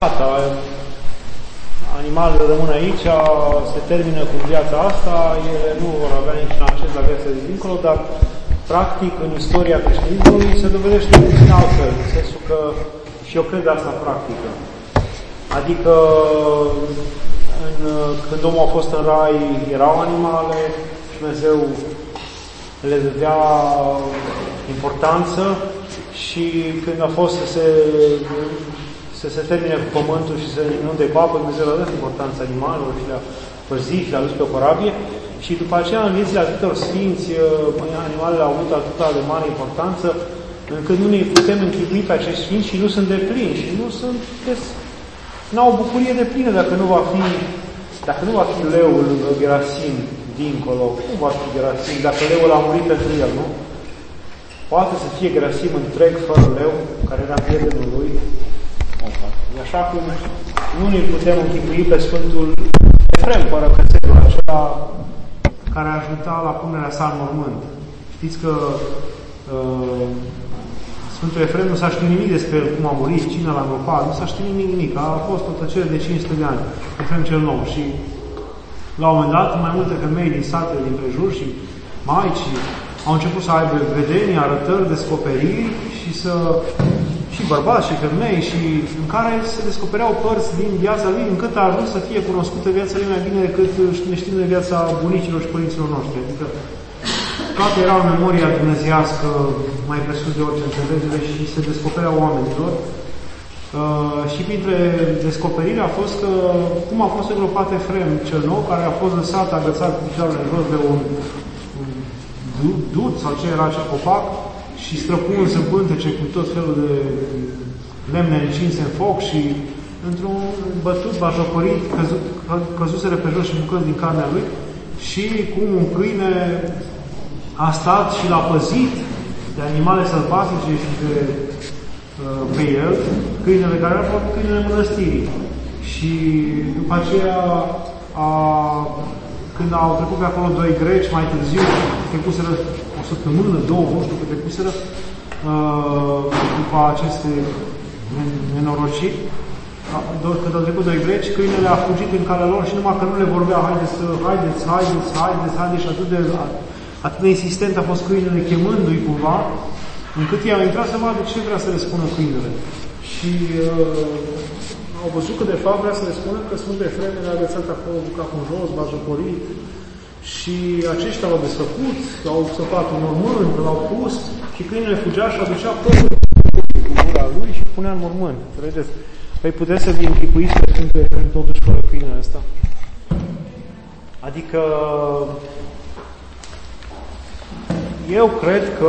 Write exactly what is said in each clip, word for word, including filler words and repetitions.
Gata, animalele rămân aici, se termină cu viața asta, ele nu vor avea niciun acces la viața de dincolo, dar practic în istoria creștinismului se dovedește puțin altfel, în sensul că, și eu cred asta practică. Adică în, când omul a fost în rai, erau animale și Dumnezeu le dădea importanță și când a fost să se, să se termine cu pământul și să inunde cu apă, Dumnezeu le-a dat importanță animalelor și le-a păzit și le-a dus pe o corabie și după aceea în viețile atâtor sfinți, animalele au avut atâta de mare importanță încât nu ne putem închipui pe acești sfinți și nu sunt deplini și nu sunt n-au o bucurie de plină dacă nu va fi dacă nu va fi leul lângă Gerasim dincolo. Cum va fi Gerasim dacă leul a murit pentru el, nu? Poate să fie Gerasim întreg fără leu, care era prietenul lui. E așa cum nu ne putem închipui pe Sfântul Efrem, părăcățelul acela care a ajutat la punerea sa în mormânt. Știți că uh, Sfântul Efrem nu s-a știut nimic despre el, cum a murit, cine l-a îngropat, nu s-a știut nimic, nimic. A fost o tăcere de cinci sute de ani, Efrem cel Nou. Și la un moment dat, mai multe femei din satele din prejur și maici au început să aibă vedenii, arătări, descoperiri și să și bărbați și femei și în care se descopereau părți din viața lui, încât a ajuns să fie cunoscută viața lui mai bine decât ne știm de viața bunicilor și părinților noștri. Adică toate erau în memoria dumnezeiască mai presus de orice înțelegere și se descopereau oamenilor. Uh, și printre descoperiri a fost că cum a fost îngropat Efrem cel Nou, care a fost lăsat agățat cu picioarele în jos de un, un dud sau ce era acea copac și străpuns în pântece cu tot felul de lemne încinse în foc și într-un bătut, bajocorit, căzut, căzuseră pe jos și bucăți din carnea lui și cum un câine a stat și l-a păzit de animale sălbatice și de, uh, pe el, câinele care a fost câinele mănăstirii. Și după aceea, a, când au trecut pe acolo doi greci, mai târziu, trecuseră o săptămână, două, nu știu că trecuseră, uh, după aceste nenorociri, când au trecut doi greci, câinele a fugit în calea lor și numai că nu le vorbea, haideți, haideți, haideți, haideți, haideți, și atât de, atât de insistent a fost câinele chemându-i cumva, încât ei au intrat să vadă ce vrea să le spună câinele. Și uh, au văzut că de fapt vrea să le spună că Sfântul Efrem le-a agățat acolo cu capul în jos, bajocorit, și aceștia l-au desfăcut, l-au săpat un mormânt, l-au pus și câinele fugea și aducea părul cu gura lui și punea în mormânt. Vedeți? Păi puteți să vi închipuiți pe Sfântul Efrem totuși fără câinele ăsta? Adică eu cred că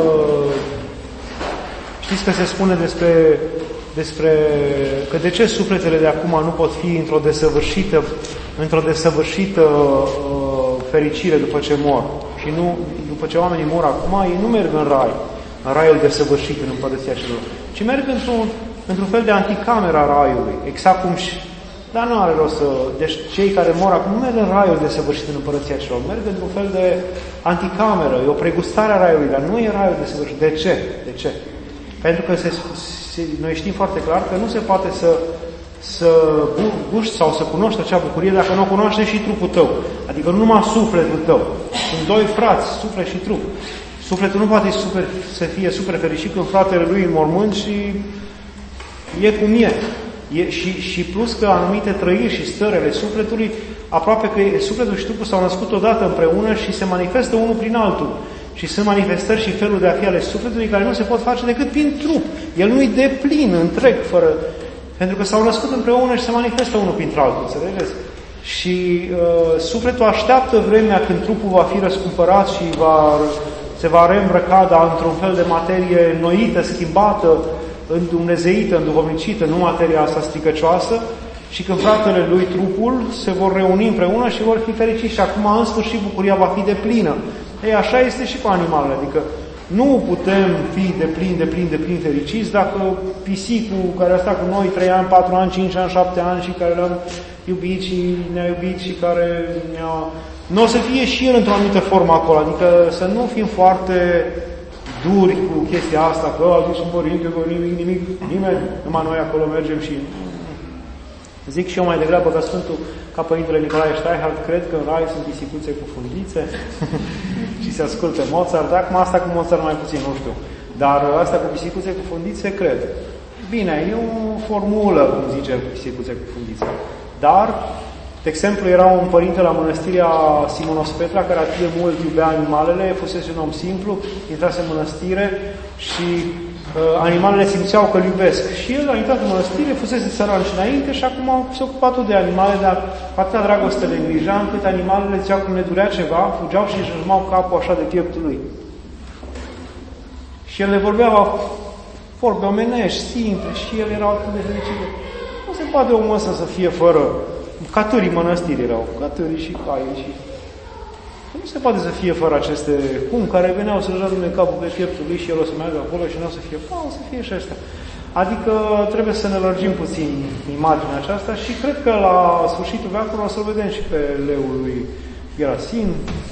știți că se spune despre, despre că de ce sufletele de acum nu pot fi într-o desăvârșită într-o desăvârșită uh, fericire după ce mor. Și nu, după ce oamenii mor acum, ei nu merg în rai, în raiul desăvârșit, în împărăția celor, ci merg într-un, într-un fel de anticamera raiului, exact cum și dar nu are rost să... Deci cei care mor acum nu merg în raiul desăvârșit în împărăția celor, merg într-un fel de anticameră, e o pregustare a raiului, dar nu e raiul desăvârșit. De ce? De ce? Pentru că se, se, noi știm foarte clar că nu se poate să să guști sau să cunoști acea bucurie dacă nu o cunoaște și trupul tău. Adică nu numai sufletul tău. Sunt doi frați, suflet și trup. Sufletul nu poate super, să fie super fericit când fratele lui în mormânt și e cum e. e și, și plus că anumite trăiri și stări ale sufletului, aproape că sufletul și trupul s-au născut odată împreună și se manifestă unul prin altul. Și sunt manifestări și felul de a fi ale sufletului care nu se pot face decât prin trup. El nu-i deplin, întreg, fără... Pentru că s-au născut împreună și se manifestă unul printre altul, înțelegeți? Și uh, sufletul așteaptă vremea când trupul va fi răscumpărat și va, se va reîmbrăca, dar într-un fel de materie înnoită, schimbată, îndumnezeită, înduhovnicită, nu materia asta stricăcioasă, și când fratele lui, trupul, se vor reuni împreună și vor fi fericiți. Și acum, în sfârșit, bucuria va fi deplină. Ei, așa este și cu animalele, adică nu putem fi de plin, de plin, de plin fericiți dacă pisicul care a stat cu noi trei ani, patru ani, cinci ani, șapte ani și care l-am iubit și ne-a iubit și care ne-a... Nu o să fie și el într-o anumită formă acolo, adică să nu fim foarte duri cu chestia asta, că a zis un părinte, că nimic, nimic, nimeni, numai noi acolo mergem și Zic și eu mai degrabă ca Sfântul, ca Părintele Nicolae Steinhardt, cred că în rai sunt bisicuțe cu fundițe și se ascultă Mozart. Acum asta cu Mozart mai puțin, nu știu. Dar asta cu bisicuțe cu fundițe, cred. Bine, e o formulă, cum zice, cu bisicuțe cu fundițe. Dar, de exemplu, era un părinte la mănăstirea Simonos Petra, care atât de mult iubea animalele, fusese un om simplu, intrase în mănăstire și animalele simțeau că îl iubesc. Și el a intrat în mănăstire, fusese săran și înainte și acum se ocupa tot de animale, dar cu atâta dragoste le îngrija, încât animalele ziceau că le durea ceva, fugeau și își urmau capul așa de pieptul lui. Și el le vorbea vorbe omenești, simple, și el era atât de fericit. Nu se poate omul ăsta să fie fără... Catârii mănăstiri erau, catârii și caii și... Nu se poate să fie fără aceste cum care veneau să-și arunce capul pe pieptul lui și el o să meargă acolo și nu o să fie, pa, o să fie și ăștia. Adică trebuie să ne lărgim puțin imaginea aceasta și cred că la sfârșitul veacului o să-l vedem și pe leul lui Gerasim,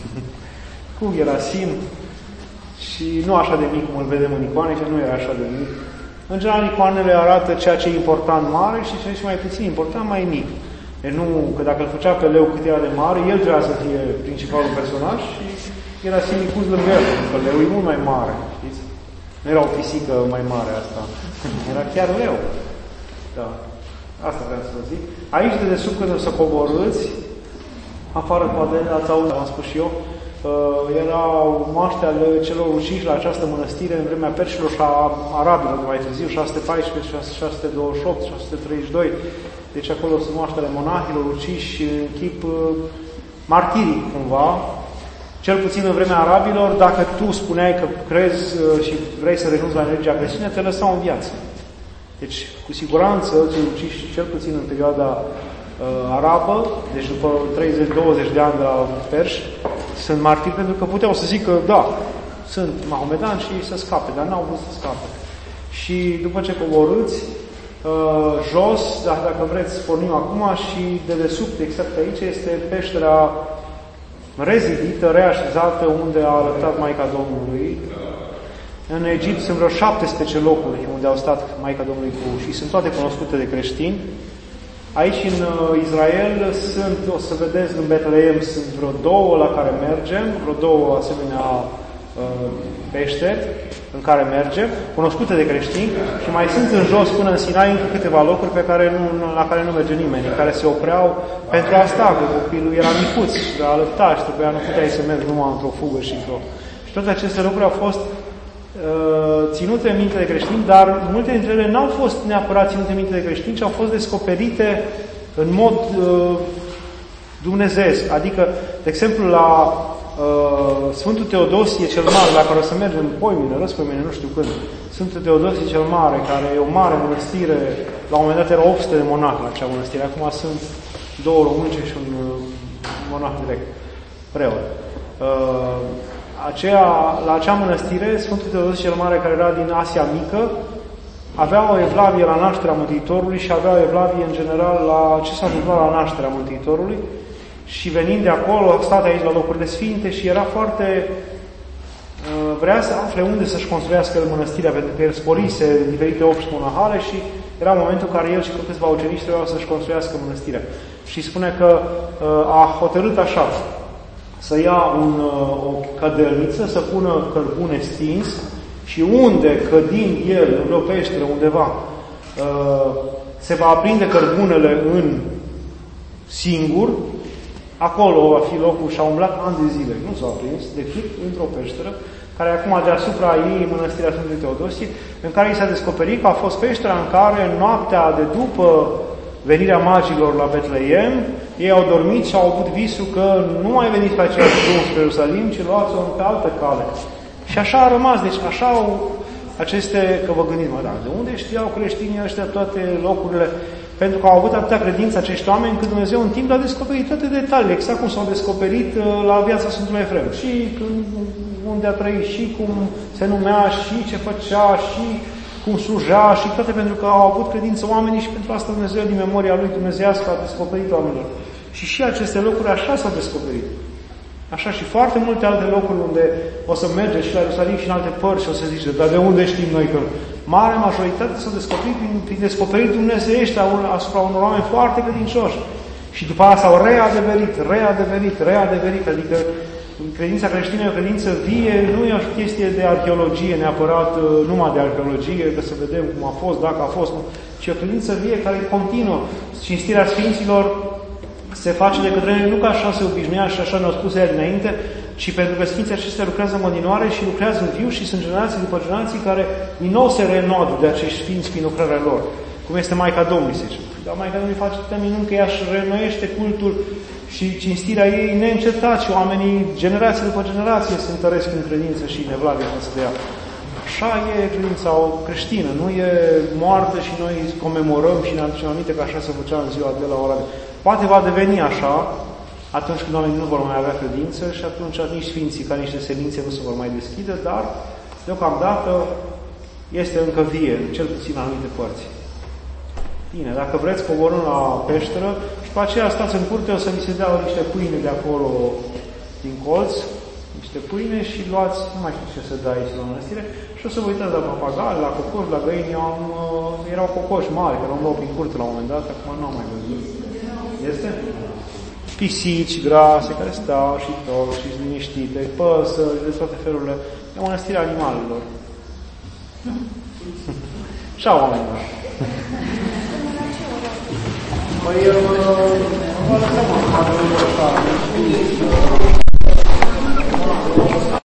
cu Gerasim, și nu așa de mic cum îl vedem în icoane, că nu era așa de mic. În general, icoanele arată ceea ce e important mare și ceea ce e mai puțin important mai mic. Deci nu, că dacă îl făcea pe leu cât era de mare, el trebuia să fie principalul personaj și era simplu pus lângă el, pentru că leu e mult mai mare, știți? Nu era o pisică mai mare asta, era chiar leu. Da. Asta vreau să vă zic. Aici, de desubt, când o să coborâți, afară, poate ați auzit, am spus și eu, erau moaște ale celor uciși la această mănăstire în vremea perșilor și a arabilor, mai târziu, șase sute paisprezece, șase sute douăzeci și opt, șase sute treizeci și doi. Deci acolo sunt moaștele monahilor uciși în chip martiric, cumva. Cel puțin în vremea arabilor, dacă tu spuneai că crezi și vrei să renunți la religia creștină, te lăsau în viață. Deci, cu siguranță, cei uciși, cel puțin în perioada uh, arabă, deci după treizeci douăzeci de ani de la perși, sunt martiri pentru că puteau să zică, da, sunt mahomedani și să scape, dar n-au vrut să scape. Și după ce coborâți, uh, jos, dar dacă vreți, pornim acum și de desubt, exact aici, este peștera rezidită, reașezată, unde a arătat Maica Domnului. În Egipt sunt vreo șaptesprezece locuri unde au stat Maica Domnului cu, și sunt toate cunoscute de creștini. Aici în Israel sunt, o să vedeți, în Betleem sunt vreo două la care mergem, vreo două asemenea uh, peșteri în care mergem, cunoscute de creștini, și mai sunt în jos până în Sinai încă câteva locuri pe care nu, la care nu merge nimeni, în care se opreau pentru a sta, că copilul era micuț, era alăptat și trebuia, nu puteai să mergi numai într-o fugă și într-o... Și toate aceste lucruri au fost ținute în minte de creștini, dar multe dintre ele n-au fost neapărat ținute în minte de creștini, ci au fost descoperite în mod uh, dumnezeiesc. Adică, de exemplu, la uh, Sfântul Teodosie cel Mare, la care o să mergem poimine, răspăimine, nu știu când, Sfântul Teodosie cel Mare, care e o mare mănăstire, la un moment dat erau opt sute de monahi la acea mănăstire, acum sunt două românce și un uh, monah direct, preot. Uh, Aceea, la acea mănăstire, Sfântul Teodosie cel Mare, care era din Asia Mică, avea o evlavie la nașterea Mântuitorului și avea o evlavie în general la ce s-a întâmplat la nașterea Mântuitorului. Și venind de acolo, a stat aici la locurile sfinte și era foarte... vrea să afle unde să-și construiască el mănăstirea, pentru că el sporise diferite obși monahale și era momentul în care el și cu câțiva ucenici trebuiau să-și construiască mănăstirea. Și spune că a hotărât așa, să ia un, o cădelniță, să pună cărbune stins și unde, cădind el, în o peșteră, undeva, se va aprinde cărbunele în singur, acolo va fi locul și a umblat ani de zile. Nu s-a aprins decât într-o peșteră, care acum deasupra ei, mănăstirea Sfântului Teodosie, în care i s-a descoperit că a fost peștera în care, noaptea de după venirea magilor la Betleem, ei au dormit și au avut visul că nu mai veniți pe aceeași drum spre Ierusalim, ci luați-o pe altă cale. Și așa a rămas. Deci așa au aceste, că vă gândiți, mă, da, de unde știau creștinii ăștia toate locurile? Pentru că au avut atâta credință acești oameni, încât Dumnezeu în timp le-a descoperit toate detaliile, exact cum s-au descoperit la viața Sfântului Efrem. Și unde a trăit, și cum se numea, și ce făcea, și cum sluja, și toate pentru că au avut credință oamenii și pentru asta Dumnezeu, din memoria Lui dumnezeiască, a descoperit oamenilor. Și și aceste locuri așa s-au descoperit. Așa și foarte multe alte locuri unde o să mergeți și la Ierusalim și în alte părți și o să zice, dar de unde știm noi că Mare majoritate s-au descoperit prin, prin descoperiri dumnezeiești asupra unor oameni foarte credincioși. Și după aia s-au readeverit, readeverit, readeverit. Adică credința creștină e o credință vie, nu e o chestie de arheologie neapărat, numai de arheologie, că să vedem cum a fost, dacă a fost, ci o credință vie care continuă. Cinstirea Sfinților se face de către noi nu ca așa se obișnuia și așa ne-au spus ea dinainte, ci pentru că Sfinții aceștia lucrează în continuare și lucrează în viu și sunt generații după generații care din nou se renod de acești Sfinți prin lucrarea lor. Cum este Maica Domnului, se zice. Dar Maica Domnului face atâtea minuni că ea își renoiește cultul și cinstirea ei neîncetat și oamenii, generație după generație, se întăresc în credință și nevladă față de ea. Așa e credința creștină, nu e moartă și noi comemorăm și ne aducem aminte că așa se făcea în ziua de la ora de... Poate va deveni așa atunci când oamenii nu vor mai avea credință și atunci nici Sfinții ca niște semințe nu se vor mai deschide, dar deocamdată este încă vie, cel puțin în anumite părți. Bine, dacă vreți, coborâm la peșteră și după aceea stați în curte, o să vi se dea niște pâine de acolo din colț, niște pâine și luați, nu mai știu ce se dă aici la mănăstire, și o să vă uitați la papagali, la cocoși, la găini. Eu am, uh, erau cocoși mari, care au luat prin curte la un moment dat, acum nu am mai văzut. Este? Pisici grase care stau și tot, și liniștite, păsări, de toate felurile. E o mănăstire a animalelor. Și a oamenilor. Păi, eu, vă lăsăm acum,